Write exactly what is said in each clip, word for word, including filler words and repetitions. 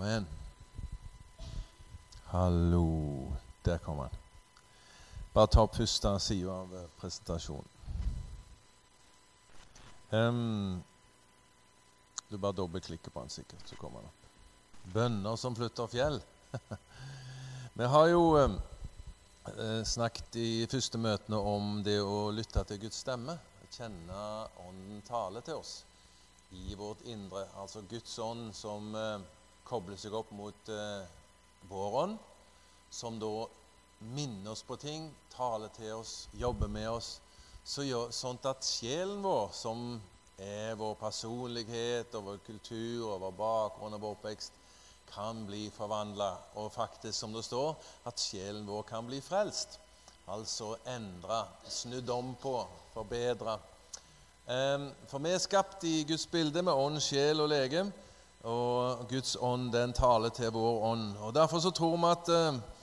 Amen. Hallo. Der kom han. Bare ta opp første side av presentasjonen. Um, du bare dobbeltklikker på den sikkert, så kommer han opp. Bønner som flytter fjell. Vi har jo um, snakket i første møtene om det å lytte til Guds stemme. Kjenne ånden tale til oss i vårt indre. Altså Guds ånd som uh, kobler seg opp mot uh, vår ånd, som da minner oss på ting, taler til oss, jobber med oss, så gjør, sånt at sjelen vår, som er vår personlighet, og vår kultur, og vår bakgrunn og vår oppvekst, kan bli forvandlet, og faktisk, som det står, at sjelen vår kan bli frelst. Altså endre, snudd om på, forbedre. Um, for vi er skapt i Guds bilde med ånd, sjel og lege, og Guds ånd, den taler til vår ånd. Og derfor så tror vi at,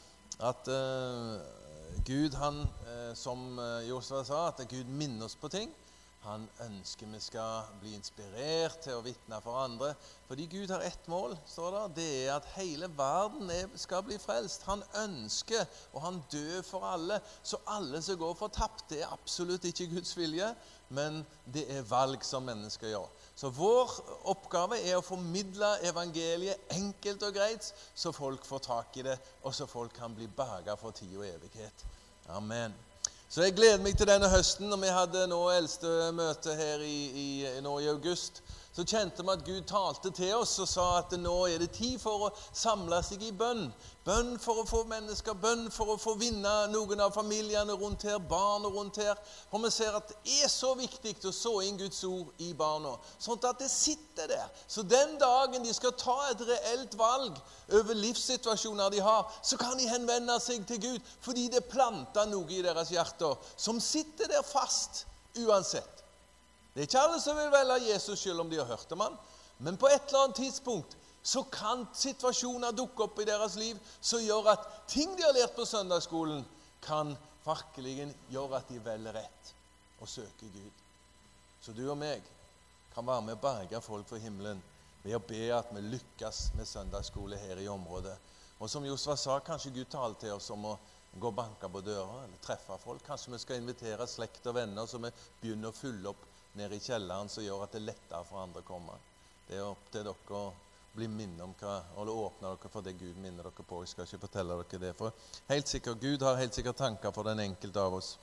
at uh, Gud, han, uh, som Josua sa, at Gud minner oss på ting. Han ønsker vi skal bli inspirert til å vitne for andre. Fordi Gud har ett mål, står det. Det er at hele verden er, skal bli frelst. Han ønsker, og han dør for alle. Så alle som går fortapt, det er absolutt ikke Guds vilje, men det er valg som mennesker gjør. Så vår oppgave er å formidle evangeliet enkelt og greit, så folk får tak i det, og så folk kan bli berget for tid og evighet. Amen. Så jeg gleder meg til denne høsten, når vi hadde nå eldste møte her i, i, nå i august. Så kjente vi at Gud talte til oss og sa at nå er det tid for å samle seg i bønn. Bønn for å få mennesker, bønn for å få vinne noen av familiene rundt her, barn rundt her. Og vi ser at det er så viktig å så inn Guds ord i barna, sånn at det sitter der. Så den dagen de skal ta et reelt valg over livssituasjoner de har, så kan de henvende seg til Gud, fordi det planter noe i deres hjerter, som sitter der fast uansett. Det er ikke alle som vil velge Jesus selv om de har hørt om han, men på et eller annet tidspunkt så kan situasjoner dukke opp i deres liv som gjør at ting de har lært på søndagsskolen kan virkelig gjøre at de velger rett og søker Gud. Så du og meg kan være med å berge folk for himmelen ved å be at vi lykkes med søndagsskole her i området. Og som Josua sa, kanskje Gud taler til oss om å gå og banke på døra eller treffe folk. Kanskje vi skal invitere slekt og venner så vi begynner å fylle opp nede i kjelleren, som gjør at det er lettere for andre å komme. Det er opp til dere å bli minnet om hva, eller åpne dere for det Gud minner dere på. Jeg skal ikke fortelle dere det, for helt sikkert, Gud har helt sikkert tanker for den enkelte av oss.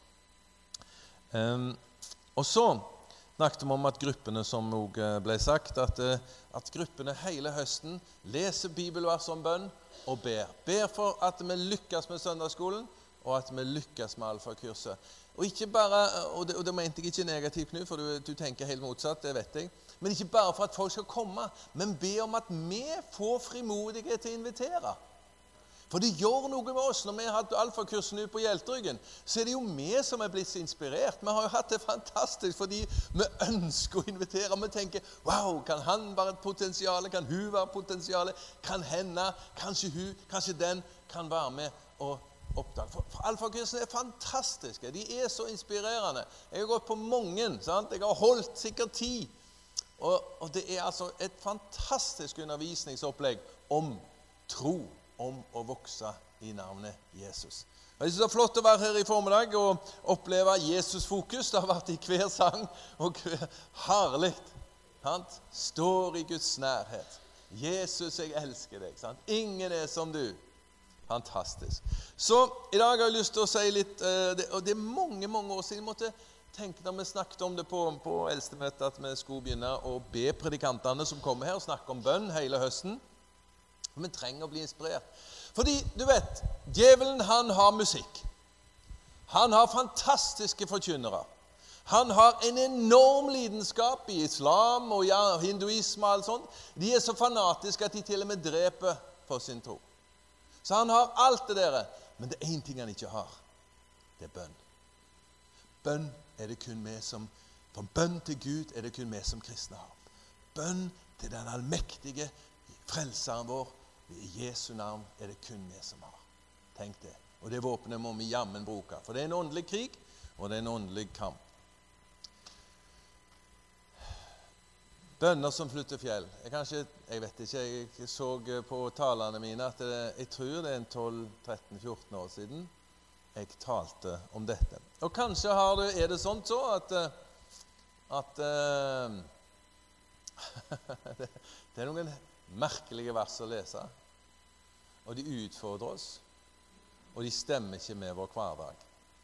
Um, og så snakket vi om at gruppene, som også ble sagt, at, at gruppene hele høsten leser bibelvers om bønn og ber. Ber for at vi lykkes med søndagsskolen, og at vi lykkes med alfakurset. Og ikke bare, og det, og det mente jeg ikke negativt nå, for du, du tenker helt motsatt, det vet jeg. Men ikke bare for at folk skal komme, men be om at vi får frimodighet til å invitere. For det gjør noe med oss. Når vi har hatt alfakursen nå på Hjeltryggen, så er det jo vi som er blitt inspirert. Vi har jo hatt det fantastisk, fordi vi ønsker å invitere. Vi tenker, wow, kan han være et potensial? Kan hun være et potensial? Kan henne, kanskje hun, kanskje den kan være med og oppdag. For, for alfakursen er fantastiske. De er så inspirerende. Jeg har gått på mange, sant? Jeg har holdt sikkert ti. Og, og det er altså et fantastisk undervisningsopplegg om tro, om å vokse i navnet Jesus. Jeg synes det er flott å være her i formiddag og oppleve Jesus-fokus. Det har vært i hver sang og hver herlig. Sant? Står i Guds nærhet. Jesus, jeg elsker deg. Sant? Ingen er som du. Fantastisk. Så i dag har jeg lyst til å si litt, uh, det, og det er mange, mange år siden jeg måtte tenke når vi snakket om det på, på eldstemøtet, at vi skulle begynne å be predikantene som kommer her og snakke om bønn hele høsten. Vi trenger å bli inspirert. Fordi, du vet, djevelen han har musikk. Han har fantastiske forkynnere. Han har en enorm lidenskap i islam og ja, hinduisme og alt sånt. De er så fanatiske at de til og med dreper for sin tro. Så han har alt det der, men det er en ting han ikke har. Det er bønn. Bønn er det kun vi som, for bønn til Gud er det kun vi som kristne har. Bønn til den allmektige frelseren vår, i Jesu navn er det kun vi som har. Tenk det. Og det våpenet må vi jammen bruke, for det er en åndelig krig, og det er en åndelig kamp. Bønner som flytter fjell. Jeg, kanskje, jeg vet ikke, jeg så på talene mine at det, jeg tror det er en tolv, tretten, fjorten år siden jeg talte om dette. Og kanskje har du, er det sånn så at, at uh, det, det er noen merkelige vers å lese, og de utfordrer oss, og de stemmer ikke med vår hverdag.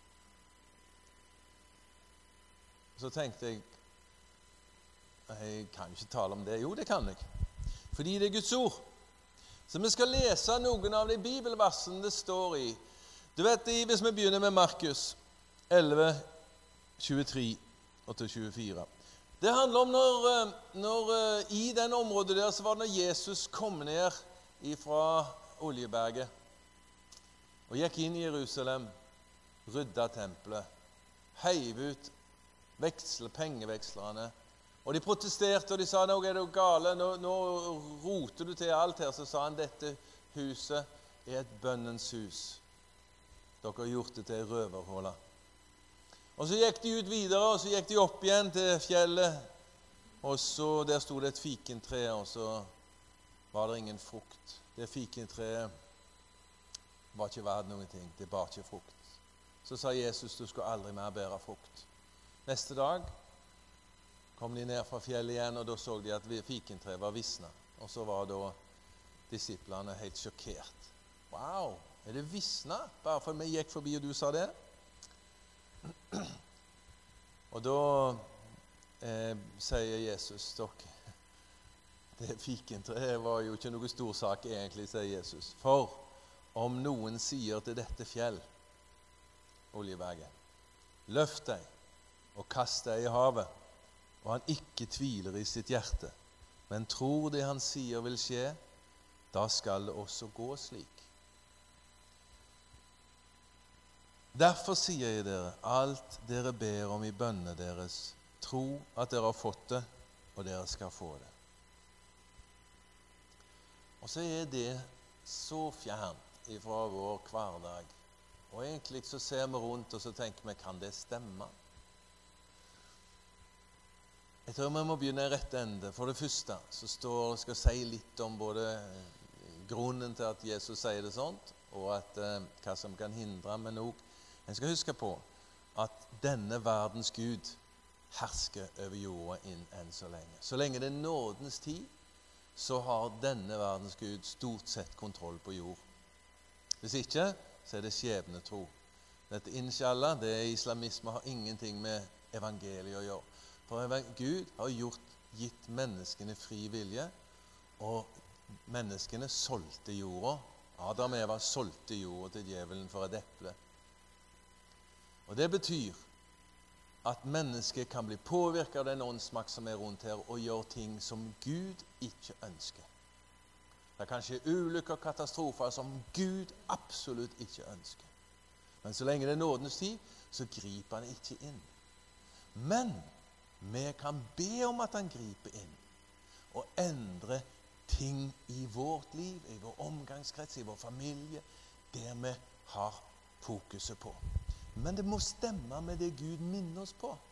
Så tenkte jeg, jeg kan jo ikke tale om det. Jo, det kan jeg. Fordi det er Guds ord. Så vi skal lese noen av de bibelversene det står i. Du vet, hvis vi begynner med Markus elleve, tjuetre og til tjuefire. Det handler om når, når i den området der så var det når Jesus kom ned fra Oljeberget og gikk inn i Jerusalem, rydda tempelet, heiv ut veksle, pengevekslerne. Og de protesterte, og de sa, nå er det gale, nå, nå roter du til alt her. Så sa han, dette huset er et bønnens hus. Dere har gjort det til en røverhåla. Og så gikk de ut videre, og så gikk de opp igjen til fjellet. Og så der stod det et fikentre, og så var det ingen frukt. Det fikentreet var ikke verdt noen ting, det bar ikke frukt. Så sa Jesus, du skal aldri mer bære frukt. Neste dag kom de ned fra fjellet igjen, og da så de at fikentreet var visnet. Og så var da disiplene helt sjokkert. Wow, er det visnet? Bare for vi gikk forbi og du sa det? Og da eh, sier Jesus, dere, det fikentreet var jo ikke noe stor sak egentlig, sier Jesus. For om noen sier til dette fjell, Oljeberget, løft deg og kast deg i havet, og han ikke tviler i sitt hjerte, men tror det han sier vil skje, da skal det også gå slik. Derfor sier jeg dere, alt dere ber om i bønnene deres, tro at dere har fått det, og dere skal få det. Og så er det så fjernt ifra vår hverdag. Og egentlig så ser vi rundt, og så tenker vi, kan det stemme? Jeg tror vi må begynne i rett ende. For det første så står, skal jeg si litt om både grunnen til at Jesus sier det sånt, og at, eh, hva som kan hindre, men også, en skal huske på at denne verdens Gud hersker over jorda inn enn så lenge. Så lenge det er nådens tid, så har denne verdens Gud stort sett kontroll på jord. Hvis ikke, så er det skjebnetro. Dette inshallah, det er islamisme, har ingenting med evangeliet å gjøre. For Gud har gjort, gitt menneskene fri vilje, og menneskene solgte jorda. Adam og Eva solgte jorda til djevelen for et eple. Og det betyr at mennesket kan bli påvirket av den åndsmakt som er rundt her, og gjøre ting som Gud ikke ønsker. Det er kanskje ulykker og katastrofer som Gud absolutt ikke ønsker. Men så lenge det er nådens tid, så griper han ikke inn. Men vi kan be om at han griper inn og endre ting i vårt liv, i vår omgangskrets, i vår familie, der vi har fokuset på. Men det må stemme med det Gud minner oss på.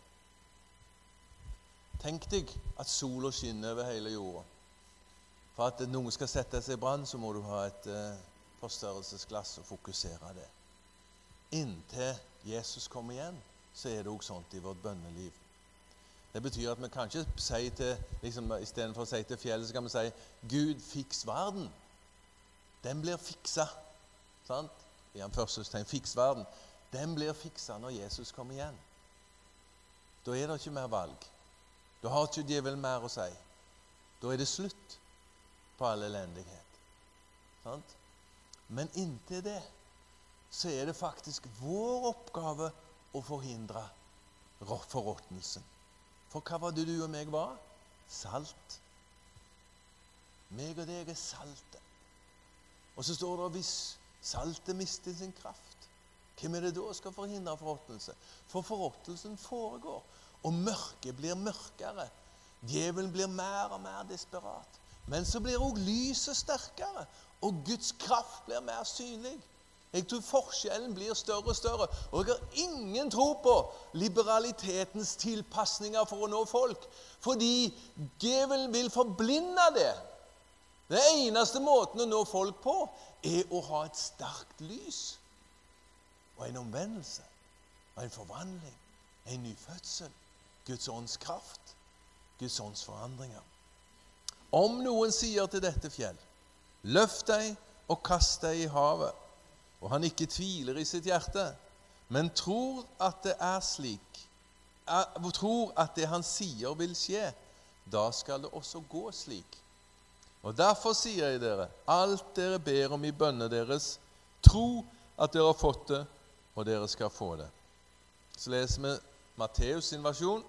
Tenk deg at sola skinner over hele jorda. For at noe skal sette seg i brann, så må du ha et eh, forstørrelsesglass og fokusere det. Inntil Jesus kommer igjen, så er det også sånt i vårt bønneliv. Det betyr at vi kan ikke si til, liksom, i stedet for å si til fjellet, så kan vi si, Gud, fiks verden. Den blir fiksa. Sant? I den første tegn, fiks verden. Den blir fiksa når Jesus kommer igjen. Da er det ikke mer valg. Da har ikke djevelen mer å si. Da er det slutt på all elendighet. Sant? Men inntil det, så er det faktisk vår oppgave å forhindre forråtnelsen. For hva var det du og meg var? Salt. Meg og deg er saltet. Og så står det, hvis saltet mister sin kraft, hvem er det da skal forhindre forråtnelse? For forråtnelsen foregår, og mørket blir mørkere. Djevelen blir mer og mer desperat. Men så blir også lyset sterkere, og Guds kraft blir mer synlig. Jeg tror forskjellen blir større og større, og jeg har ingen tro på liberalitetens tilpasninger for å nå folk, fordi djevelen vil forblinde det. Den eneste måten å nå folk på er å ha et sterkt lys, og en omvendelse, og en forvandling, en ny fødsel, Guds ånds kraft, Guds ånds forandringer. Om noen sier til dette fjell, løft deg og kast deg i havet, og han ikke tviler i sitt hjerte, men tror at det er slik, er, tror at det han sier vil skje, da skal det også gå slik. Og derfor sier jeg dere, alt dere ber om i bønne deres, tro at dere har fått det, og dere skal få det. Så leser vi Matteus sin versjon.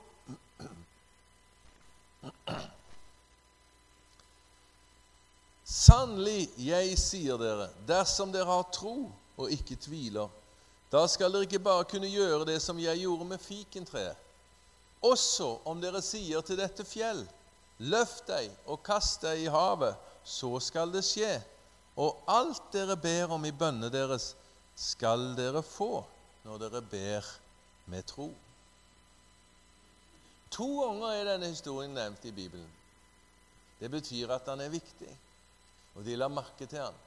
Sannelig, jeg sier dere, dersom dere har tro og ikke tviler, da skal dere ikke bare kunne gjøre det som jeg gjorde med fikentreet. Også om dere sier til dette fjell, løft deg og kast deg i havet, så skal det skje. Og alt dere ber om i bønne deres, skal dere få når dere ber med tro. To ganger er denne historien nevnt i Bibelen. Det betyr at den er viktig, og de la merke til den.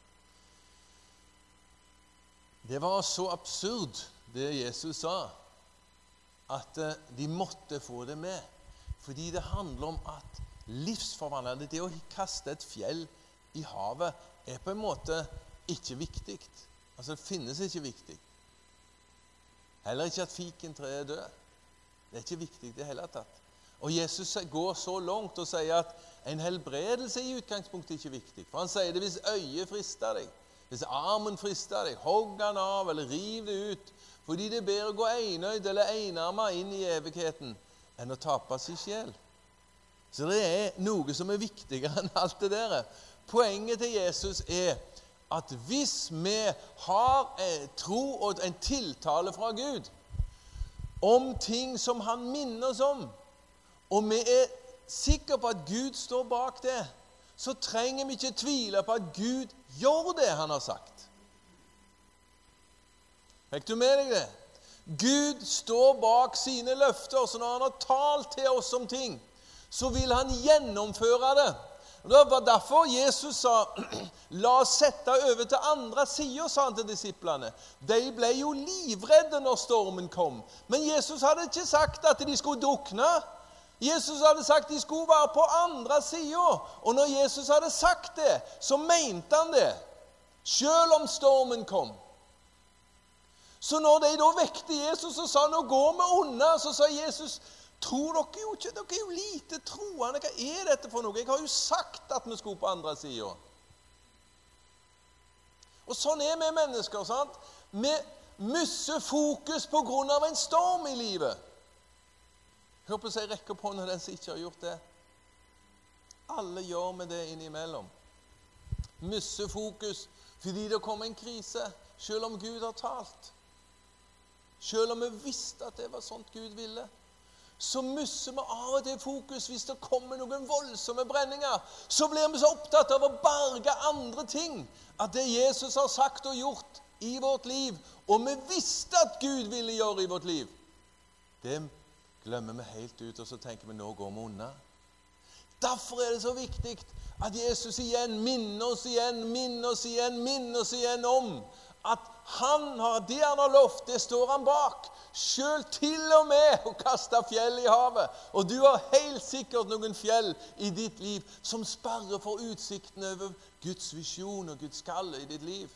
Det var så absurd, det Jesus sa, at de måtte få det med. Fordi det handler om at livsforvandlende, det å kaste et fjell i havet, er på en måte ikke viktig. Altså, det finnes ikke viktig. Heller ikke at fikentreet er død. Det er ikke viktig det hele tatt. Og Jesus går så langt og sier at en helbredelse i utgangspunktet ikke er viktig. For han sier det hvis øyet frister deg, hvis armen frister deg, hogg den av eller riv det ut. Fordi det er bedre å gå enøyd eller enarmet inn i evigheten enn å tape sin sjel. Så det er noe som er viktigere enn alt det der. Poenget til Jesus er at hvis vi har eh, tro og en tiltale fra Gud om ting som han minner oss om, og vi er sikre på at Gud står bak det, så trenger vi ikke tvile på at Gud gjør det han har sagt. Fikk du med deg det? Gud står bak sine løfter, så når han har talt til oss om ting, så vil han gjennomføre det. Det var derfor Jesus sa, la oss sette over til andre sider, sa han til disiplene. De ble jo livredde når stormen kom. Men Jesus hadde ikke sagt at de skulle drukne. Jesus hadde sagt at de skulle være på andre sider. Og når Jesus hadde sagt det, så mente han det. Selv om stormen kom. Så når de da vekte Jesus og sa, nå går vi unna, så sa Jesus, tror dere jo ikke, dere er jo lite troende, hva er dette for noe? Jeg har jo sagt at vi skulle på andre siden. Og sånn er vi mennesker, sant? Vi misser fokus på grunn av en storm i livet. Hør på seg, rekk opp hånden den som ikke har gjort det. Alle gjør med det innimellom. Misser fokus fordi det kommer en krise, selv om Gud har talt. Selv om vi visste at det var sånt Gud ville, så misser vi av og til fokus hvis det kommer noen voldsomme brenninger. Så blir vi så opptatt av å berge andre ting, at det Jesus har sagt og gjort i vårt liv, og vi visste at Gud ville gjøre i vårt liv, det glemmer vi helt ut, og så tenker vi, nå går vi unna. Derfor er det så viktig at Jesus igjen minner oss igjen, minner oss igjen, minner oss igjen om at han har, det han har lovt, det står han bak. Selv til og med å kaste fjell i havet. Og du har helt sikkert noen fjell i ditt liv som sperrer for utsikten over Guds visjon og Guds kall i ditt liv.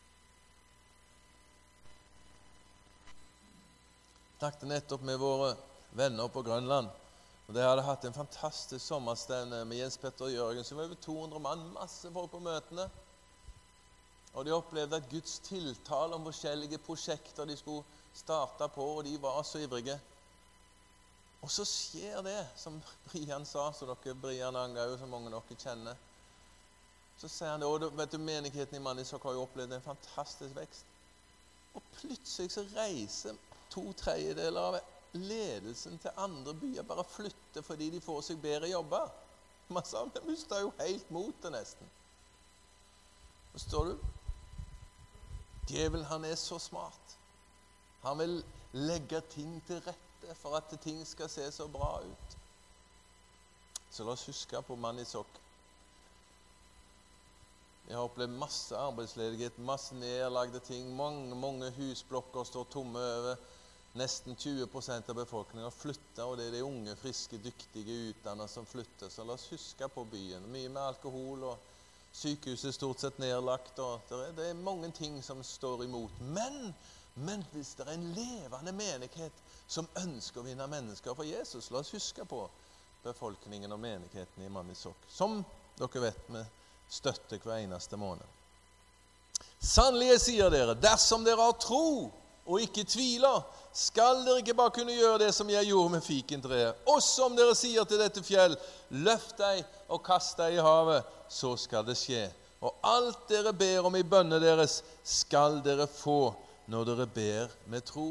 Jeg snakket nettopp med våre venner på Grønland. Og de hadde hatt en fantastisk sommerstevne med Jens Petter Jørgen, som var over to hundre mann, masse folk på møtene. Og de opplevde at Guds tiltale om forskjellige prosjekter de skulle starte på, og de var så ivrige. Og så skjer det, som Brian sa, så dere, Brian Anga jo, som mange av dere kjenner. Så sier han det, og vet du, menigheten i Mannisok har jo opplevd en fantastisk vekst. Og plutselig så reiser to tredjedeler av ledelsen til andre byer bare flytter fordi de får seg bedre jobber. Man sa, vi mistet jo helt motet nesten. Forstår du? Djevelen, han er så smart. Han vil legge ting til rette for at ting skal se så bra ut. Så la oss huske på Manisok. Jeg har opplevd masse arbeidsledighet, masse nedlagte ting. Mange, mange husblokker står tomme over. Nesten tjue prosent av befolkningen flytter, og det er de unge, friske, dyktige, utdannede som flytter. Så la oss huske på byen. Mye med alkohol, og sykehuset er stort sett nedlagt, og det er, det er mange ting som står imot. Men, men hvis det er en levende menighet som ønsker å vinne mennesker for Jesus, la oss huske på befolkningen og menigheten i Manisok, som dere vet vi støtter hver eneste måned. Sannelig jeg sier dere, dersom dere har tro og ikke tviler, skal dere ikke bare kunne gjøre det som jeg gjorde med fikentreet. Også om dere sier til dette fjell, løft deg og kast deg i havet, så skal det skje. Og alt dere ber om i bønne deres, skal dere få når dere ber med tro.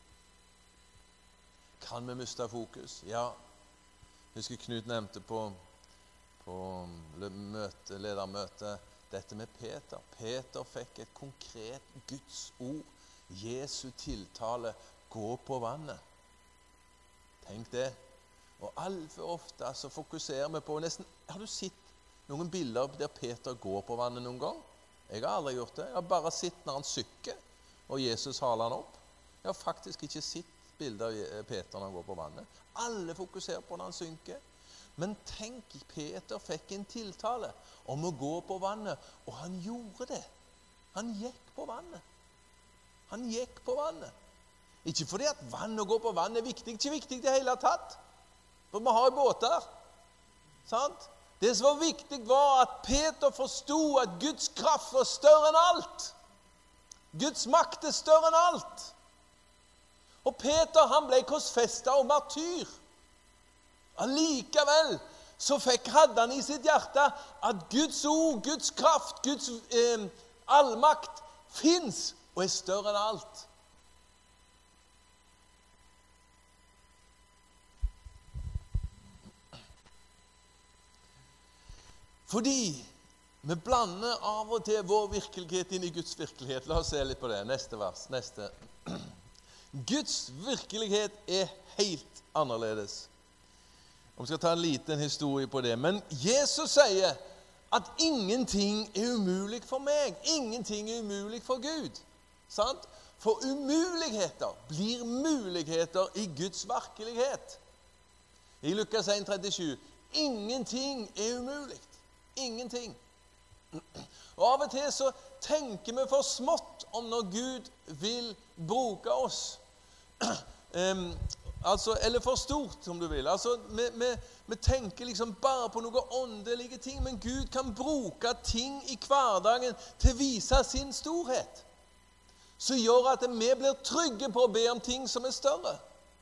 Kan vi miste fokus? Ja. Jeg husker Knut nevnte på, på møte, ledermøte dette med Peter. Peter fikk et konkret Guds ord. Jesu tiltale, gå på vannet. Tenk det. Og altfor ofte så fokuserer vi på nesten, har du sett noen bilder der Peter går på vannet noen gang? Jeg har aldri gjort det. Jeg har bare sett når han sykker, og Jesus haler han opp. Jeg har faktisk ikke sett bilder av Peter når han går på vannet. Alle fokuserer på når han synker. Men tenk, Peter fikk en tiltale om å gå på vannet, og han gjorde det. Han gikk på vannet. Han gikk på vannet. Ikke fordi at vann og gå på vann er viktig, ikke viktig det hele tatt. For vi har båter. Sant? Det som var viktig var at Peter forstod at Guds kraft var større enn alt. Guds makt er større enn alt. Og Peter, han ble korsfestet og martyr. Allikevel så fikk, hadde han i sitt hjerte at Guds ord, Guds kraft, Guds eh, allmakt finnes og er større enn alt. Fordi vi blander av og til vår virkelighet inn i Guds virkelighet. La oss se litt på det. Neste vers. Neste. Guds virkelighet er helt annerledes. Vi skal ta en liten historie på det. Men Jesus sier at ingenting er umulig for meg. Ingenting er umulig for Gud. Sant? For umuligheter blir muligheter i Guds virkelighet. I Lukas en trettisju. Ingenting er umulig. Ingenting. Og av og til så tenker vi for smått om når Gud vil bruke oss. um, altså, eller for stort, om du vil. Altså, vi, vi, vi tenker liksom bare på noen åndelige ting, men Gud kan bruke ting i hverdagen til å vise sin storhet. Så gjør at vi blir trygge på å be om ting som er større.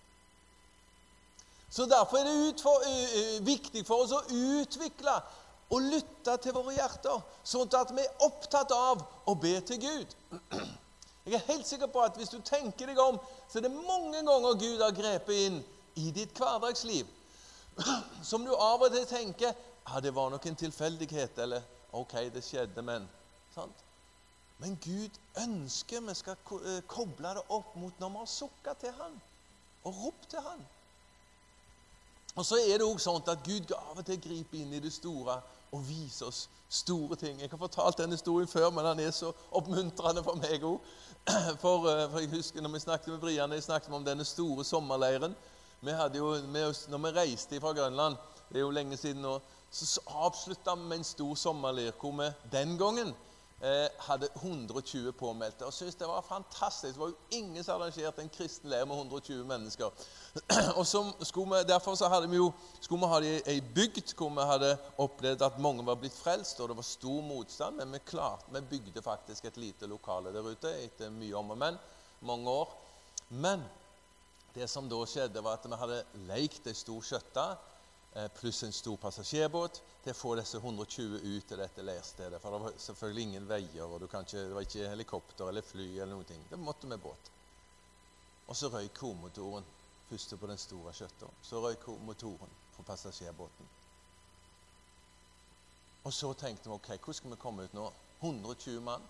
Så derfor er det utfor, uh, viktig for oss å utvikle og lytte til våre hjerter, sånn at vi er opptatt av å be til Gud. Jeg er helt sikker på at hvis du tenker deg om, så er det mange ganger Gud har grepet inn i ditt hverdagsliv, som du av og til tenker, ja, det var nok en tilfeldighet, eller ok, det skjedde, men, sant? Men Gud ønsker vi skal koble det opp mot når vi har sukket til han, og ropt til han. Og så er det også sånn at Gud av og til griper inn i det store og viser oss store ting. Jeg har fortalt denne historien før, men han er så oppmuntrende for meg også. For, for jeg husker når vi snakket med Brian, jeg snakket om denne store sommerleiren. Vi hadde jo, når vi reiste fra Grønland, det er jo lenge siden nå, så avsluttet vi med en stor sommerleir, hvor vi den gangen eh, hadde hundre og tjue påmeldte. Og synes det var fantastisk. Det var jo ingen som arrangerte en kristen leir med hundre og tjue mennesker. Og så skulle vi, derfor så hadde vi jo, skulle vi ha det i en bygd hvor vi hadde opplevd at mange var blitt frelst, og det var stor motstand, men vi klarte, vi bygde faktisk et lite lokale der ute, etter mye om og men, mange år. Men det som da skjedde var at vi hadde lekt en stor skjøtta, pluss en stor passasjerbåt, til å få disse hundre og tjue ut til dette leirstedet, for det var selvfølgelig ingen veier, og du kan ikke, det var ikke helikopter eller fly eller noen ting, det måtte med båt. Og så røy komotoren, først på den store skjøtta, så røy motoren på passasjerbåten. Og så tenkte vi, ok, hvordan skal vi komme ut nå? hundre og tjue mann,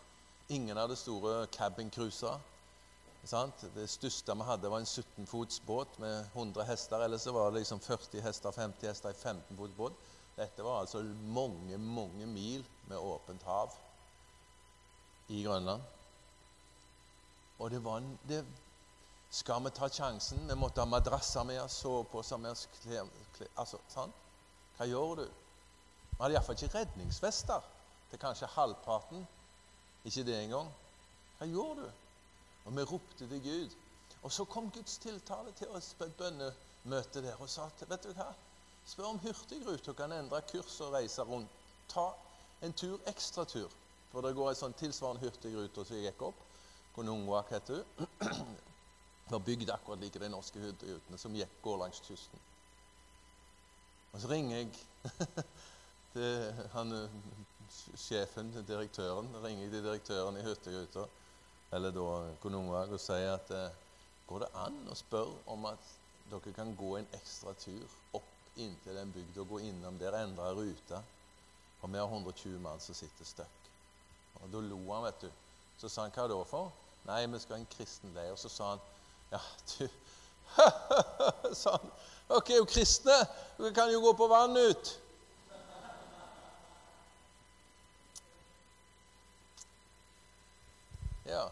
Ingen av de store cabincruiser. Det største vi hadde var en sytten fots båt med hundre hester, eller så var det liksom førti hester, femti hester i femten fots båt. Dette var altså mange, mange mil med åpent hav i Grønland. Og det var en, det, skal vi ta sjansen? Vi måtte ha madrasser med oss, sove på oss med oss, kle, kle, altså, sant? Hva gjør du? Vi hadde i hvert fall ikke redningsvester til kanskje halvparten. Ikke det engang. Hva gjorde du? Og vi ropte til Gud. Og så kom Guds tiltale til oss på et bønnemøte der og sa til, vet du hva? Spør om hurtigruta kan endre kurs og reise rundt. Ta en tur, ekstra tur. For det går en sånn tilsvarende hurtigrute som jeg gikk opp. Konungwak heter hun. Det var bygd akkurat like de norske hurtigrutene som gikk går langs kysten. Og så ringer jeg til han, sjefen, til direktøren, ringer jeg til direktøren i hurtigruta, eller da Konungwak, og sier at eh, går det an å spørre om at dere kan gå en ekstra tur opp inntil den bygda og gå innom der, endre ruta. Og vi har hundre og tjue mann som sitter støkk. Og da lo han, vet du. Så sa han, hva da for? Nei, vi skal ha en kristen leir. Og så sa han, ja, du, sa han, ok, jo kristne, dere kan jo gå på vann ut. Ja.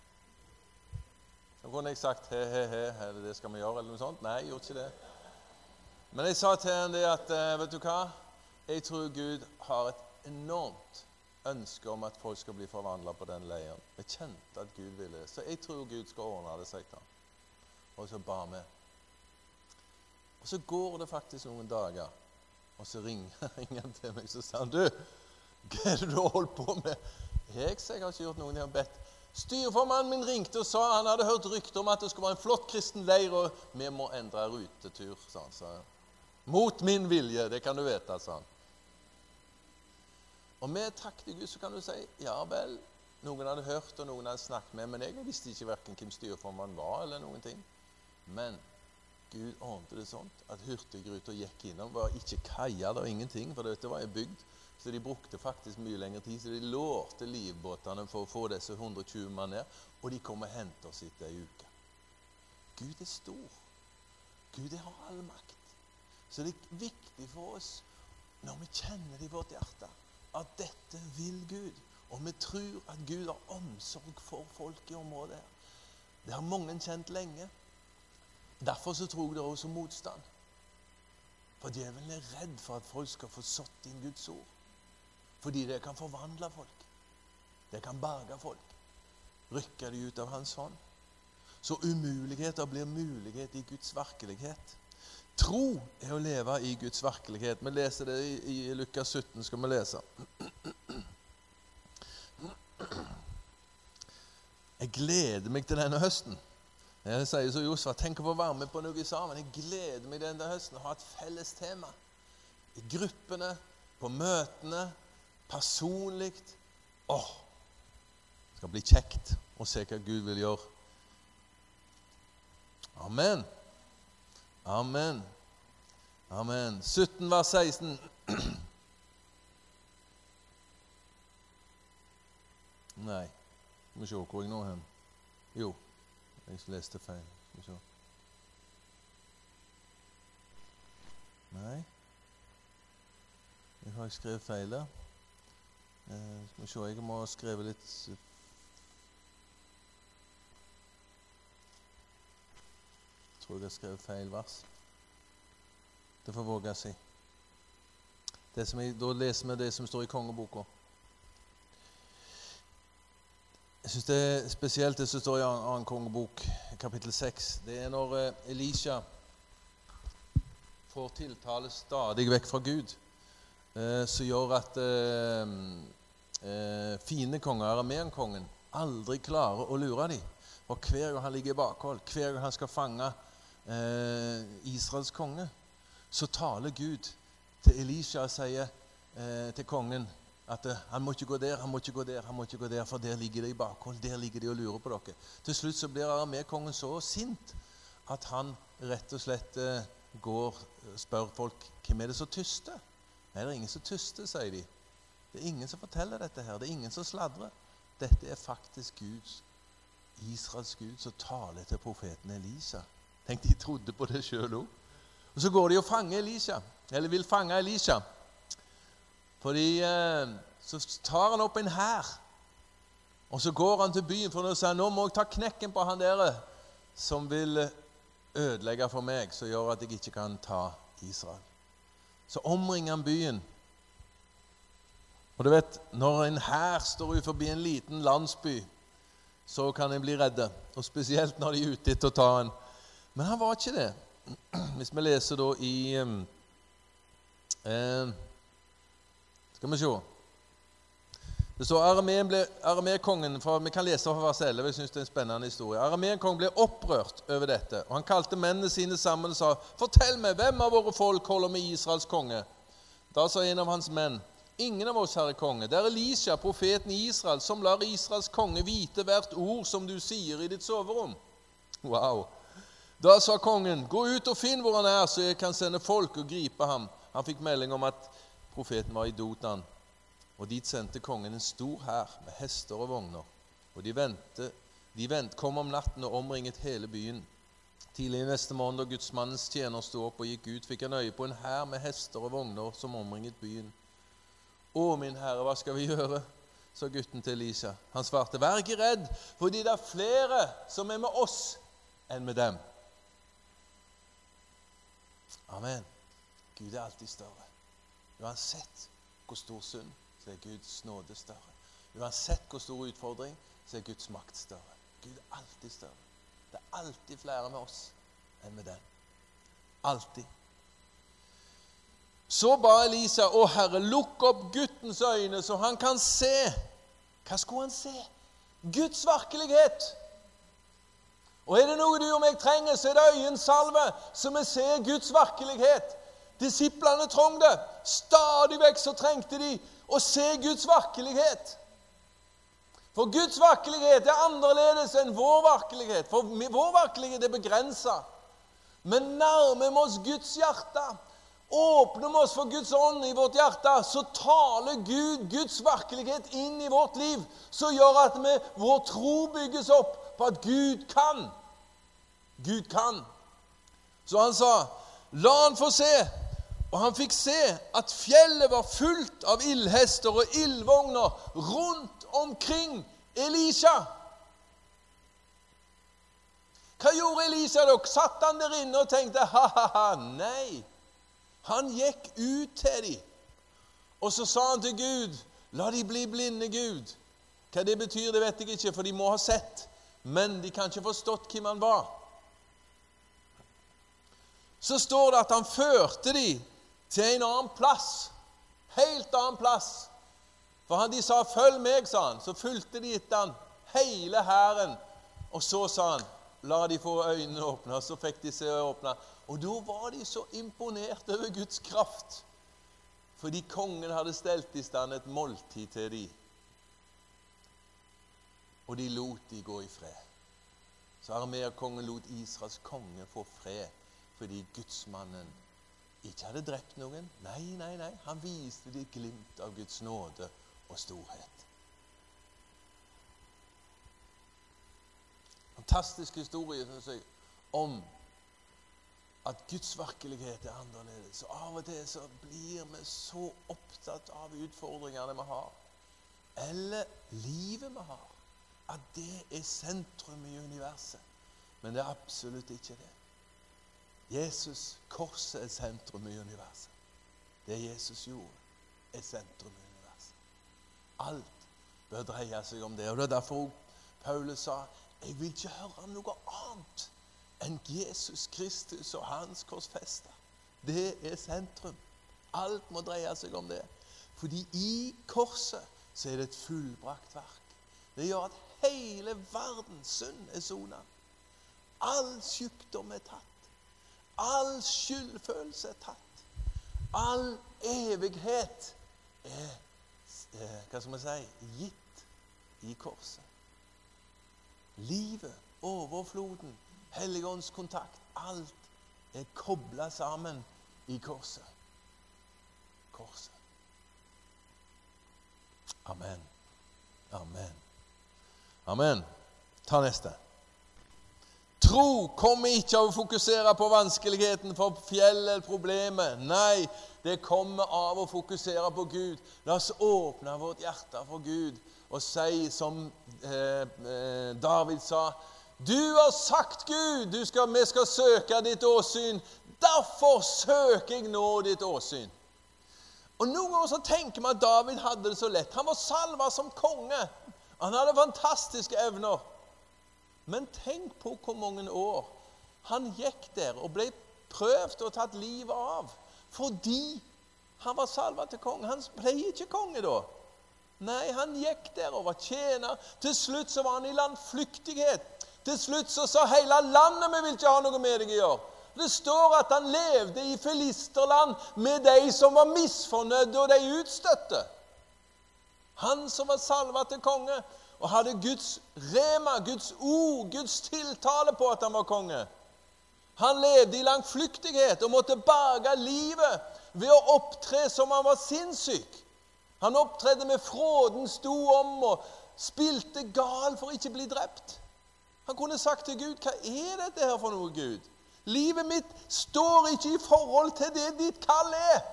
Så kunne jeg sagt, he, he, he, eller det skal vi gjøre, eller noe sånt. Nei, jeg gjorde ikke det. Men jeg sa til henne det at, vet du hva? Jeg tror Gud har et enormt ønske om at folk skal bli forvandlet på den leiren. Jeg kjente at Gud ville det. Så jeg tror Gud skal ordne det, sier han. Og så ba vi. Og så går det faktisk noen dager, og så ringer, ringer han til meg, så sa han, du, hva er det du har holdt på med? Jeg, så jeg har ikke gjort noen, jeg har bedt. Styrformannen min ringte og sa han hadde hørt rykte om at det skulle være en flott kristen leir, og vi må endre rutetur, sa han. Så, mot min vilje, det kan du vite, sa han. Og med takk til Gud så kan du si, ja vel, noen hadde hørt og noen hadde snakket med, men jeg visste ikke hverken hvem styrformannen var eller noen ting. Men Gud ordnet det sånt at hurtigruta gikk innom, var ikke kaia og ingenting, for dette var en bygd, så de brukte faktisk mye lengre tid, så de lårte livbåtene for å få disse hundre og tjue mann ned, og de kom og hentet oss etter en uke. Gud er stor. Gud har all makt. Så det er viktig for oss, når vi kjenner det i vårt hjerte, at dette vil Gud, og vi tror at Gud har omsorg for folk i området her. Det har mange kjent lenge. Derfor så tror jeg det er også motstand. For djevelen er redd for at folk skal få satt inn Guds ord. Fordi det kan forvandle folk. Det kan berge folk. Rykke de ut av hans hånd. Så umuligheter blir mulighet i Guds virkelighet. Tro er å leve i Guds virkelighet. Vi leser det i, i Lukas sytten, skal vi lese. Jeg gleder meg til denne høsten. Jeg sier så Josfa, tenk å få være med på noe sammen. Jeg gleder meg denne høsten å ha et felles tema. I gruppene, på møtene, personligt. Åh, det skal bli kjekt å se hva Gud vil gjøre. Amen. Amen. Amen. sytten vers seksten. Nei, må se hvor jeg nå hen. Jo, jeg leste feil. Må se. Nei, jeg har skrevet feil der. Eh, må se, jeg må skrive litt... Jeg tror jeg har skrevet feil vers. Det får våge jeg si. Det som jeg, da leser vi det som står i kongeboka. Jeg synes det er spesielt det som står i annen kongebok, kapittel seks. Det er når Elisha får tiltale stadig vekk fra Gud, eh, som gjør at eh, eh, fine konger, Aramean-kongen, aldri klarer å lure dem. Og hver gang han ligger i bakhold, hver gang han skal fange eh, Israels konge, så taler Gud til Elisha og sier eh, til kongen at eh, han må ikke gå der, han må ikke gå der, han må ikke gå der, for der ligger det i bakhold, der ligger det og lurer på dere. Til slutt så blir Aramekongen så sint at han rett og slett eh, går og spør folk, hvem er det så tyste? Nei, det er ingen så tyste, sier de. Det er ingen som forteller dette her, det er ingen som sladrer. dette er faktisk Guds, Israels Gud, som taler til profeten Elisa. Tenk, de trodde på det selv også. Og så går de og fanger Elisa, eller vil fange Elisa. Fordi eh, så tar han opp en hær, og så går han til byen, for å si, nå må jeg ta knekken på han der, som vil ødelegge for meg, så gjør at jeg ikke kan ta Israel. Så omringer han byen. Og du vet, når en hær står ut forbi en liten landsby, så kan en bli redde, og spesielt når de er ute etter å ta en. Men han var ikke det. Hvis vi leser da i eh, skal vi se, det står Arameen ble, Arameerkongen, for vi kan lese fra vers elleve, jeg synes det er en spennende historie. Arameerkongen ble opprørt over dette, og han kalte mennene sine sammen og sa, fortell meg, hvem av våre folk holder med Israels konge? Da sa en av hans menn, ingen av oss, herre konge, det er Elisha, profeten i Israel, som lar Israels konge vite hvert ord som du sier i ditt soverom. Wow! Da sa kongen, gå ut og finn hvor han er, så jeg kan sende folk og gripe ham. Han fikk melding om at profeten var i Dotan, og dit sendte kongen en stor hær med hester og vogner. Og de ventet, de vent, kom om natten og omringet hele byen. Tidlig neste morgen, da gudsmannens tjener stod opp og gikk ut, fikk han øye på en hær med hester og vogner som omringet byen. Å, min herre, hva skal vi gjøre? Sa gutten til Elisa. Han svarte, vær ikke redd, fordi det er flere som er med oss enn med dem. Amen. Gud er alltid større. Uansett hvor stor synd, så er Guds nåde større. Uansett hvor stor utfordring, så er Guds makt større. Gud er alltid større. Det er alltid flere med oss enn med den. Alltid. Så ba Elisa, å Herre, lukk opp guttens øyne, så han kan se. Hva skulle han se? Guds virkelighet. Og er det noe du og meg trenger, så er det øyensalve, så vi ser Guds virkelighet. Disiplene trong det. Stadig vekk så trengte de å se Guds virkelighet. For Guds virkelighet er annerledes enn vår virkelighet. For vår virkelighet er begrenset. Men nærmer vi oss Guds hjerte, åpner vi oss for Guds ånd i vårt hjerte, så taler Gud Guds virkelighet inn i vårt liv, så gjør at vi, vår tro bygges opp på at Gud kan. Gud kan. Så han sa, la han få se. Og han fikk se at fjellet var fullt av ildhester og ildvogner rundt omkring Elisha. Hva gjorde Elisha da? Satt han der inne og tenkte, ha, ha, ha, nei. Han gikk ut til dem. Og så sa han til Gud, la de bli blinde, Gud. Hva det betyr, det vet jeg ikke, for de må ha sett. Men de kan ikke forstått hvem han var. Så står det at han førte dem til en annen plass. Helt annen plass. For han, de sa, følg meg, sa han. Så fulgte de etter han, hele hæren. Og så sa han, la de få øynene åpne. Og så fikk de se åpne. Og da var de så imponert over Guds kraft. Fordi kongen hadde stelt i stand et måltid til dem. Og de lot de gå i fred. Så Arameerkongen lot Israels konge få fred. Fordi gudsmannen ikke hadde drept noen. Nei, nei, nei. Han viste de glimt av Guds nåde og storhet. Fantastisk historie, synes jeg, om at Guds virkelighet er annerledes. Og av og til så blir vi så opptatt av utfordringene vi har. Eller livet vi har. At det er sentrum i universet. Men det er absolutt ikke det. Jesus, korset er sentrum i universet. Det Jesus gjorde, er sentrum i universet. Alt bør dreie seg om det. Og det er derfor Paulus sa, jeg vil ikke høre noe annet enn Jesus Kristus og hans korsfeste. Det er sentrum. Alt må dreie seg om det. Fordi i korset så er det et fullbrakt verk. Det gjør at hele verdens synd er sonet. All sykdom er tatt. All skyldfølelse er tatt. All evighet er, er hva skal man si, gitt i korset. Livet, overfloden, helligåndskontakt, alt er koblet sammen i korset. Korset. Amen. Amen. Amen. Ta neste. Tro kommer ikke av å fokusere på vanskeligheten for fjellet eller problemet. Nei, det kommer av å fokusere på Gud. La oss åpne vårt hjerte for Gud og si som eh, eh, David sa, du har sagt Gud, du skal, vi skal søke ditt åsyn. Derfor søker jeg nå ditt åsyn. Og noen ganger så tenker man at David hadde det så lett. Han var salvet som konge. Han hadde fantastiske evner. Men tenk på hvor mange år han gikk der og ble prøvd og tatt livet av. Fordi han var salvet til konge. Han ble ikke konge da. Nei, han gikk der og var tjener. Til slutt så var han i landflyktighet. Til slutt så sa hele landet, vi vil ikke ha noe med deg å gjøre. Det står at han levde i filisterland med de som var misfornødde og de utstøtte. Han som var salvet til konge, og hadde Guds rema, Guds ord, Guds tiltale på at han var konge. Han levde i langflyktighet og måtte berge livet ved å opptre som han var sinnssyk. Han opptredde med fråden, sto om og spilte gal for ikke bli drept. Han kunne sagt til Gud, hva er dette her for noe, Gud? Livet mitt står ikke i forhold til det ditt kall er.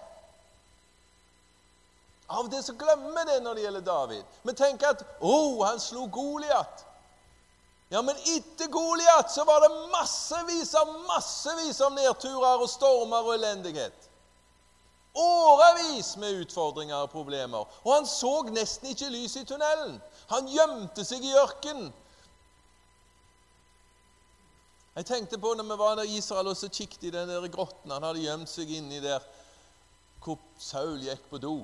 Av det så glemmer det når det gjelder David. Men tenk at, åh, han slo Goliat. Ja, men etter Goliat så var det massevis av massevis av nedturer og stormer og elendighet. Årevis med utfordringer og problemer. Og han så nesten ikke lys i tunnelen. Han gjemte seg i ørkenen. Jeg tenkte på når vi var der i Israel og så kikket i den der grotten. Han hadde gjemt seg inni der hvor Saul gikk på do.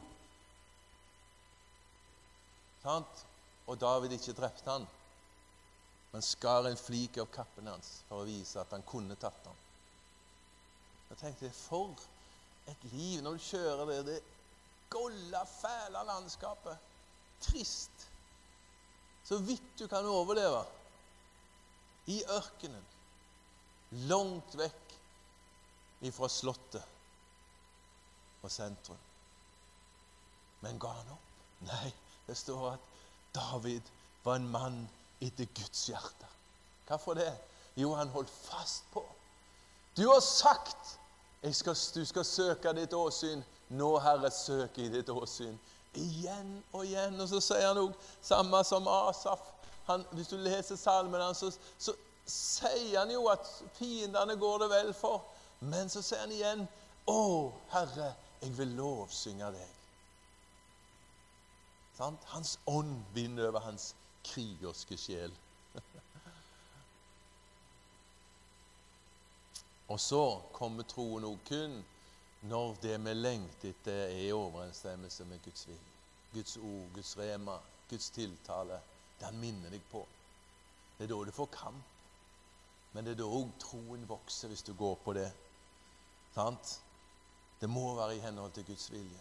Og David ikke drepte han, men skar en flik av kappen hans for å vise at han kunne tatt han. Jeg tenkte, for et liv når du kjører det, det golde, fæle landskapet, trist, så vidt du kan overleve i ørkenen, langt vekk ifra slottet og sentrum. Men ga han opp? Nei. Det står at David var en mann etter Guds hjerte. Hvorfor det? Jo, han holdt fast på. Du har sagt, jeg skal, du skal søke ditt åsyn. Nå, Herre, søker jeg ditt åsyn. Igjen og igjen. Og så sier han også, samme som Asaf. Han, hvis du leser salmen hans, så, så sier han jo at fiendene går det vel for. Men så sier han igjen, å, Herre, jeg vil lovsynge deg. Hans ånd vinner over hans krigerske sjel. Og så kommer troen også kun når det vi lengter etter er i overensstemmelse med Guds vilje. Guds ord, Guds rema, Guds tiltale, det han minner deg på. Det er da du får kamp. Men det er da også troen vokser hvis du går på det. Sant? Det må være i henhold til Guds vilje.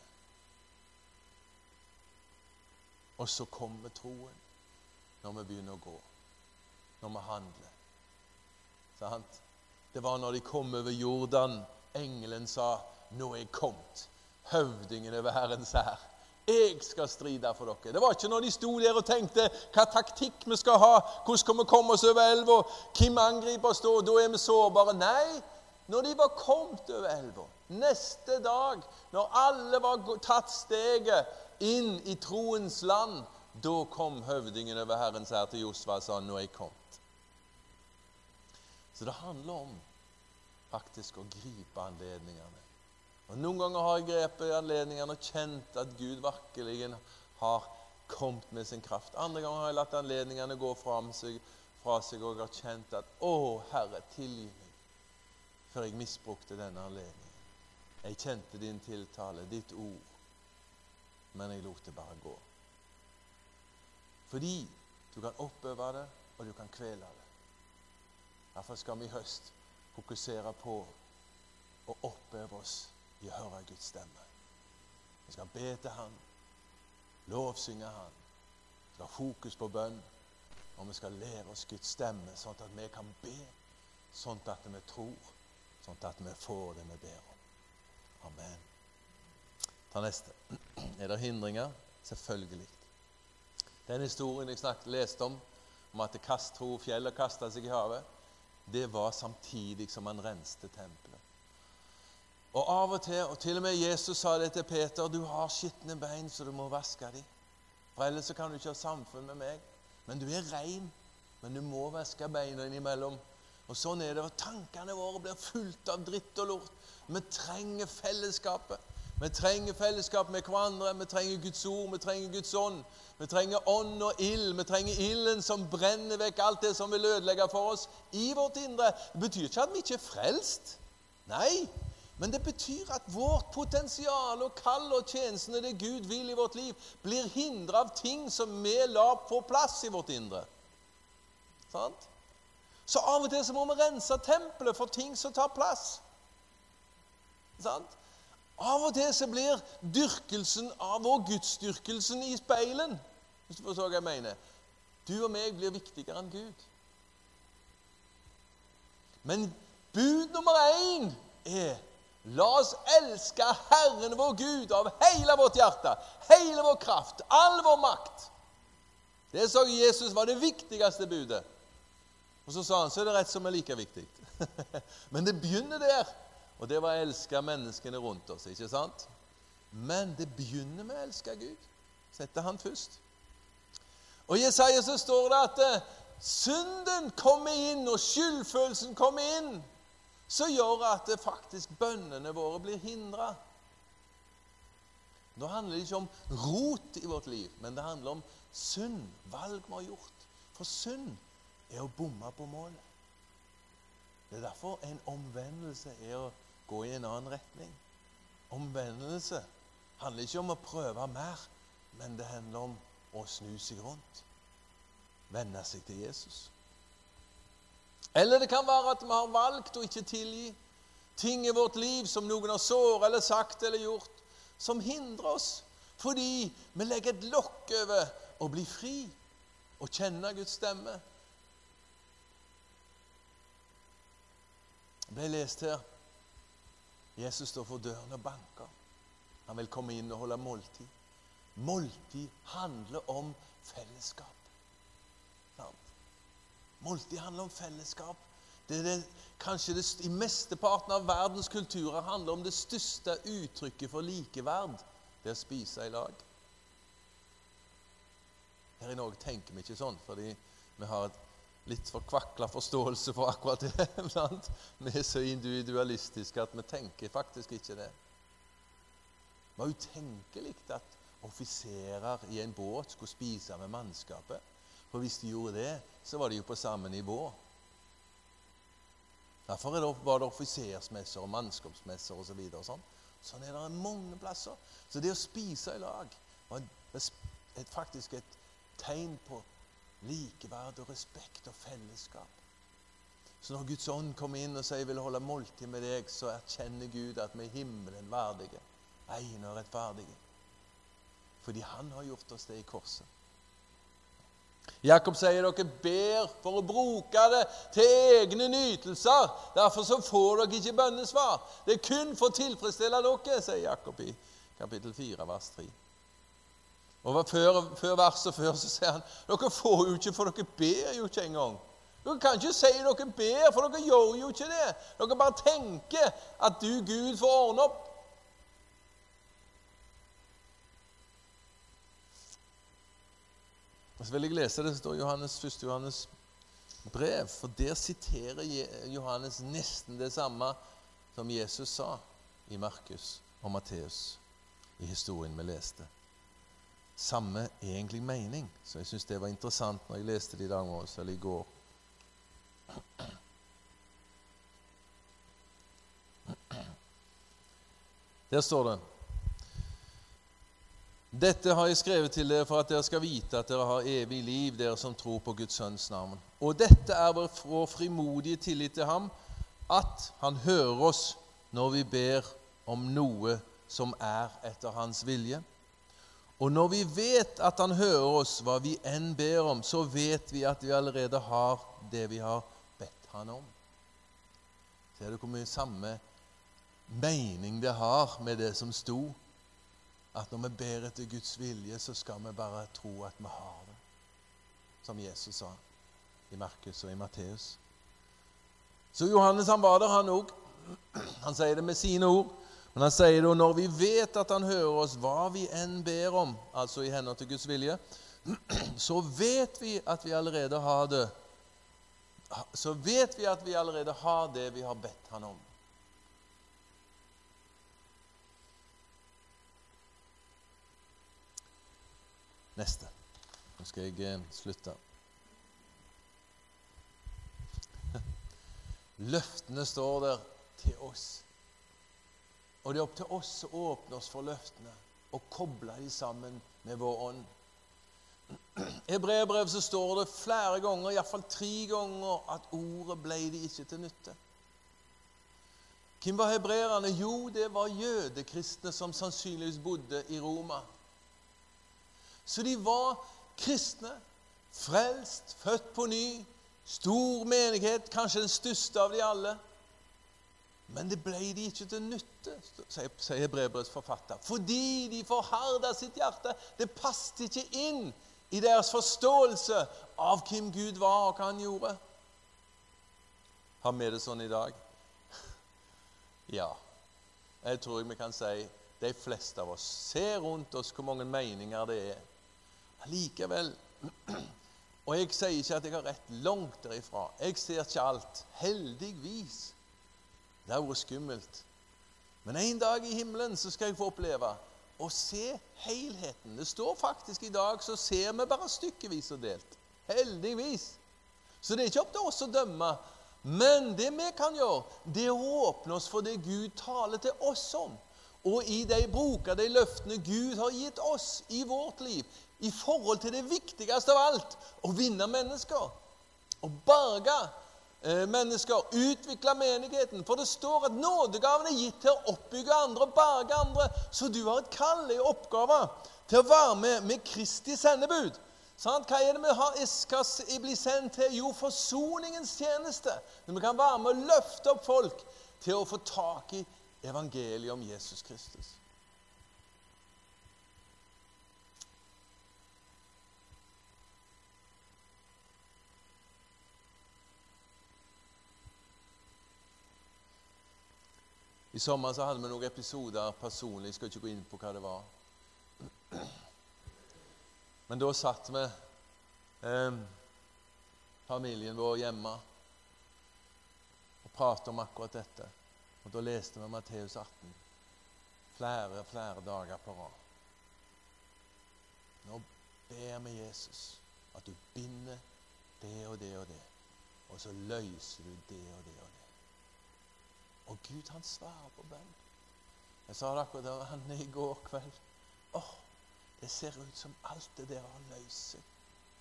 Og så kommer troen når vi begynner å gå, når vi handler. Sant? Det var når de kom over Jordan, engelen sa, nå er jeg kommet, høvdingen over Herrens hær. Jeg skal stride for dere. Det var ikke når de sto der og tenkte hva taktikk vi skal ha, hvordan skal vi komme oss over elva, hvem angriper oss da, da er vi sårbare. Nei, når de var kommet over elva, neste dag, når alle var tatt steget, inn i troens land, da kom høvdingen over Herrens hær til Josva og sa, nå er jeg kommet. Så det handler om faktisk å gripe anledningene. Og noen ganger har jeg grepet anledningene og kjent at Gud virkelig har kommet med sin kraft. Andre ganger har jeg latt anledningene gå fra seg, fra seg og har kjent at, å Herre, tilgi meg, for jeg misbrukte denne anledningen. Jeg kjente din tiltale, ditt ord, men jeg lot det bare gå. Fordi du kan oppøve det, og du kan kvele det. Derfor skal vi i høst fokusere på å oppøve oss i å høre Guds stemme. Vi skal be til Han, lovsynge Han, vi skal ha fokus på bønn, og vi skal lære oss Guds stemme, sånn at vi kan be, sånn at vi tror, sånn at vi får det vi ber om. Amen. Ta neste. Er det hindringer? Selvfølgelig. Den historien jeg snakket, leste om, om at det kast to fjell og kastet seg i havet, det var samtidig som han renste tempelet. Og av og til, og til og med Jesus sa det til Peter, du har skittende bein, så du må vaske dem. For ellers så kan du ikke ha samfunn med meg. Men du er ren, men du må vaske beina innimellom. Og sånn er det, og tankene våre blir fullt av dritt og lort. Vi trenger fellesskapet. Vi trenger fellesskap med hverandre, vi trenger Guds ord, vi trenger Guds ånd. Vi trenger ånd og ild, vi trenger ilden som brenner vekk alt det som vil ødelegge for oss i vårt indre. Det betyr ikke at vi ikke er frelst. Nei, men det betyr at vårt potensial og kall og tjenestene det Gud vil i vårt liv, blir hindret av ting som vi lar få plass i vårt indre. Sant? Så av og til så må vi rense tempelet for ting som tar plass. Sant? Av og til så blir dyrkelsen av vår gudsdyrkelsen i speilen. Hvis du forstår hva jeg mener. Du og meg blir viktigere enn Gud. Men bud nummer én er: la oss elske Herren vår Gud av hele vårt hjerte, hele vår kraft, all vår makt. Det sa Jesus var det viktigste budet. Og så sa han, så er det rett som er like viktig. Men det begynner der. Og det var å elske menneskene rundt oss, ikke sant? Men det begynner med å elske Gud. Sette han først. Og i Jesaja så står det at eh, synden kommer inn, og skyldfølelsen kommer inn, så gjør at det faktisk bønnene våre blir hindret. Nå handler det ikke om rot i vårt liv, men det handler om synd, valg vi har gjort. For synd er å bomme på målet. Det er derfor en omvendelse er å gå i en annen retning. Omvendelse handler ikke om å prøve mer, men det handler om å snu seg rundt. Vende seg til Jesus. Eller det kan være at vi har valgt å ikke tilgi ting i vårt liv som noen har såret eller sagt eller gjort, som hindrer oss, fordi vi legger et lokk over å bli fri og kjenne Guds stemme. Det ble lest her. Jesus står for døren og banker. Han vil komme inn og holde måltid. Måltid handler om fellesskap. Måltid handler om fellesskap. Det er det, kanskje det, i mesteparten av verdens kulturer handler om det største uttrykket for likeverd. Det er å spise i lag. Her i Norge tenker vi ikke sånn, fordi vi har et litt forkvaklet forståelse for akkurat det. Blant. Vi er så individualistiske at vi tenker faktisk ikke det. Det var utenkelig at offiserer i en båt skulle spise med mannskapet. For hvis de gjorde det, så var de jo på samme nivå. Derfor var det offisersmesser og mannskapsmesser og så videre. Og sånn. Sånn er det mange plasser. Så det å spise i lag var et, et, faktisk et tegn på likeverd og respekt og fellesskap. Så når Guds ånd kommer inn og sier, jeg vil holde måltid med deg, så erkjenner Gud at vi er himmelen verdige, ene og rettferdige. Fordi han har gjort oss det i korset. Jakob sier dere ber for å bruke det til egne nytelser. Derfor så får dere ikke bønnesvar. Det er kun for å tilfredsstille dere, sier Jakob i kapittel fire, vers tre. Og før, før verset før så sier han, dere får jo ikke, for dere ber jo ikke engang. Dere kan ikke si dere ber, for dere gjør jo ikke det. Dere bare tenker at du, Gud, får ordne opp. Så vil jeg lese det, det står Johannes, første Johannes brev, for der siterer Johannes nesten det samme som Jesus sa i Markus og Matteus i historien vi leste. Samme egentlig mening, så jeg synes det var interessant når jeg leste det i dag morges, eller i går. Der står det: dette har jeg skrevet til dere for at dere skal vite at dere har evig liv, dere som tror på Guds sønns navn. Og dette er vår frimodige tillit til ham, at han hører oss når vi ber om noe som er etter hans vilje. Og når vi vet at han hører oss hva vi enn ber om, så vet vi at vi allerede har det vi har bedt han om. Ser du hvor mye samme mening det har med det som sto? At når vi ber etter Guds vilje, så skal vi bare tro at vi har det. Som Jesus sa. i Markus og i Matteus. Så Johannes han var der han også. Han sier det med sine ord. Men han sier det, når vi vet at han hører oss hva vi enn ber om, altså i henhold til Guds vilje, så vet vi at vi allerede har det. Så vet vi at vi allerede har det vi har bedt han om. Neste. Nå skal jeg eh, slutte. Løftene står der til oss. Og det er opp til oss å åpne oss for løftene og koble de sammen med vår ånd. I Hebreerbrevet så står det flere ganger, i hvert fall tre ganger, at ordet ble de ikke til nytte. Hvem var hebreerne? Jo, det var jødekristne som sannsynligvis bodde i Roma. Så de var kristne, frelst, født på ny, stor menighet, kanskje den største av de alle. Men det ble de ikke til nytte, sier Hebreerbrevets forfatter. Fordi de forhardet sitt hjerte. Det passet ikke inn i deres forståelse av hvem Gud var og hva han gjorde. Har vi det sånn i dag? Ja. Jeg tror vi kan si de fleste av oss ser rundt oss hvor mange meninger det er. Likevel, og jeg sier ikke at jeg har rett langt derifra. Jeg ser ikke alt, heldigvis. Det har vært skummelt. Men en dag i himmelen så skal jeg få oppleve å se helheten. Det står faktisk i dag så ser vi bare stykkevis og delt. Heldigvis. Så det er ikke opp til oss å dømme. Men det vi kan gjøre, det er å åpne oss for det Gud taler til oss om. Og i de bruker de løftene Gud har gitt oss i vårt liv, i forhold til det viktigste av alt, å vinne mennesker. Å berge mennesker, utvikle menigheten. For det står at nådegaven er gitt til å oppbygge andre og berge andre. Så du har et kall i oppgave til å være med med Kristi sendebud. Sånn, hva er det vi har, skal bli sendt til? Jo, forsoningens tjeneste. Når vi kan være med å løfte opp folk til å få tak i evangeliet om Jesus Kristus. I sommer så hadde vi noen episoder personlig, jeg skal ikke gå inn på hva det var. Men da satt vi, eh, familien vår hjemme, og pratet om akkurat dette. Og da leste vi Matteus atten, flere, flere dager på rad. Nå ber vi Jesus at du binder det og det og det, og så løser du det og det og det. Og Gud, han svarer på bønn. Jeg sa det akkurat der han i går kveld. Åh, det ser ut som alt det der har løst seg.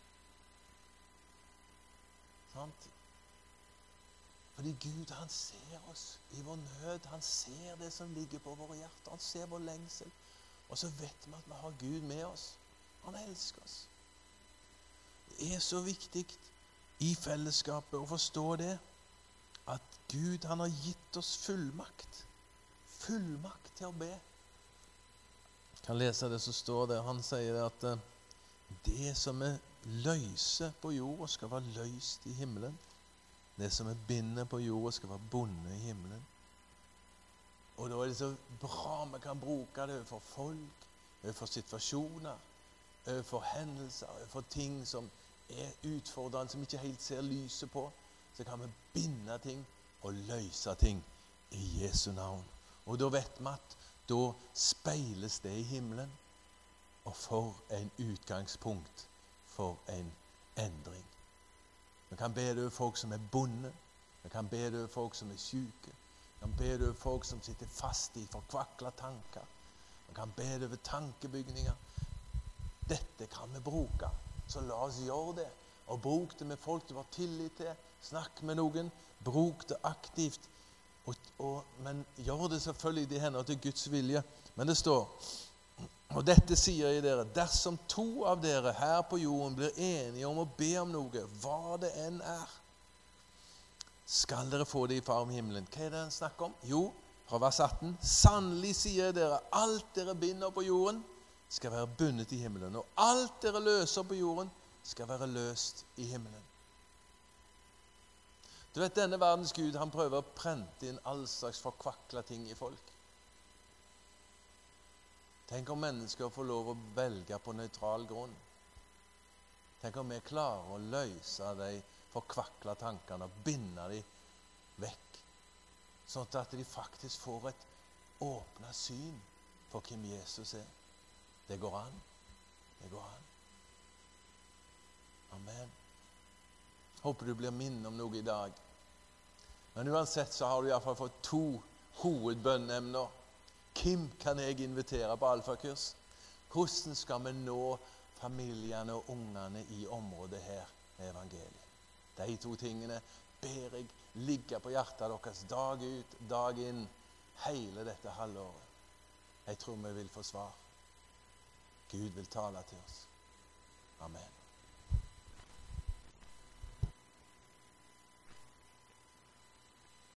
Sant? Fordi Gud, han ser oss i vår nød. Han ser det som ligger på våre hjerter. Han ser vår lengsel. Og så vet vi at vi har Gud med oss. Han elsker oss. Det er så viktig i fellesskapet å forstå det. At Gud, han har gitt oss fullmakt. Fullmakt til å be. Jeg kan lese det som står der. Han sier at det som er løse på jorda skal være løst i himmelen. Det som er bindet på jorda skal være bundet i himmelen. Og da er det så bra vi kan bruke det overfor folk, overfor situasjoner, overfor hendelser, overfor ting som er utfordrende, som ikke helt ser lyset på. Så kan vi binde ting og løse ting i Jesu navn. Og da vet vi at da speiles det i himmelen. Og for en utgangspunkt for en endring. Vi kan be det over folk som er bonde. Vi kan be det over folk som er syke. Vi kan be det over folk som sitter fast i forkvakla tanker. Vi kan be det over tankebygninger. Dette kan vi bruke. Så la oss gjøre det. Og bruk det med folk du har tillit til. Snakk med noen, bruk det aktivt, og, og, men gjør det selvfølgelig i henhold til Guds vilje. Men det står, og dette sier jeg dere, dersom to av dere her på jorden blir enige om å be om noe, hva det enn er, skal dere få det i far om himmelen. Hva er det han snakker om? Jo, fra vers atten, sannelig sier jeg dere, alt dere binder på jorden skal være bundet i himmelen, og alt dere løser på jorden skal være løst i himmelen. Du vet, denne verdens Gud, han prøver å prente inn all slags forkvakla ting i folk. Tenk om mennesker får lov å velge på nøytral grunn. Tenk om vi klarer å løse de forkvakla tankene og binde de vekk, sånn at de faktisk får et åpnet syn for hvem Jesus er. Det går an. Det går an. Amen. Håper du blir minnet om noe i dag. Men uansett så har du i hvert fall fått to hovedbønnemner. Hvem kan jeg invitere på alfakurs? Hvordan skal vi nå familiene og ungene i området her med evangeliet? De to tingene ber jeg ligge på hjertet deres dag ut, dag inn, hele dette halvåret. Jeg tror vi vil få svar. Gud vil tale til oss. Amen.